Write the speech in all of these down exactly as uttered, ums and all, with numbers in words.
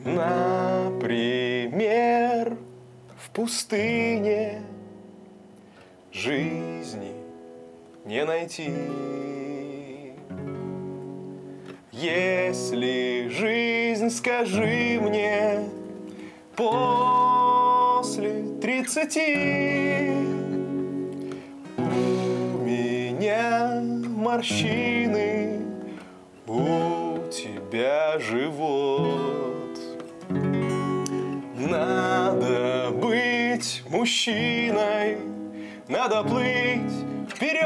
Например, в пустыне жизни не найти. Если жизнь, скажи мне, после тридцати у меня морщины, у тебя живот. Надо быть мужчиной, надо плыть вперед.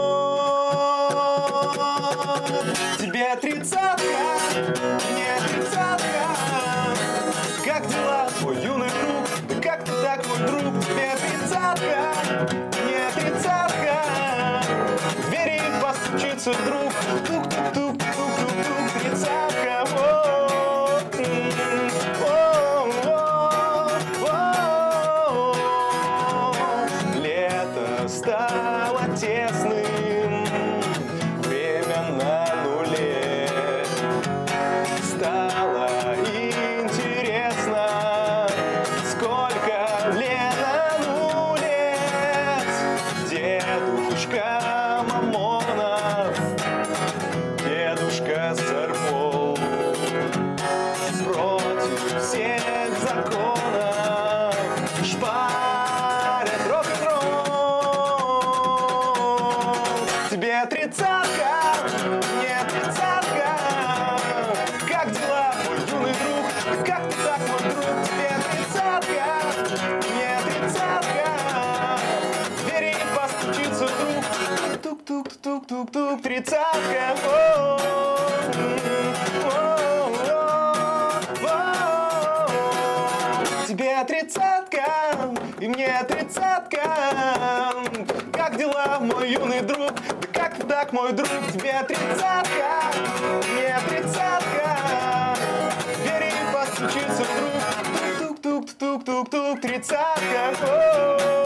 Тебе тридцатка, мне тридцатка. Как дела, твой юный друг? Да как ты так, мой друг? Тебе тридцатка, мне тридцатка. В двери постучится вдруг. Тук-тук-тук-тук-тук-тук, тридцатка. Лето стало тесным, время на нуле. Стало интересно, сколько Ленану лет. Дедушка Мамонов, дедушка Сарпол, против всех законов шпарят рок-н-ролл. Тебе тридцатка, мне тридцатка. Как дела, мой юный друг? Как ты так, мой друг? Тебе тридцатка, мне тридцатка. В двери постучится вдруг. Тук-тук-тук-тук-тук, тридцатка. Тебе тридцатка, и мне тридцатка. Как дела, мой юный друг? Да как ты так, мой друг? Тебе тридцатка, мне тридцатка. В двери постучится вдруг. Тук-тук-тук-тук-тук, тридцатка.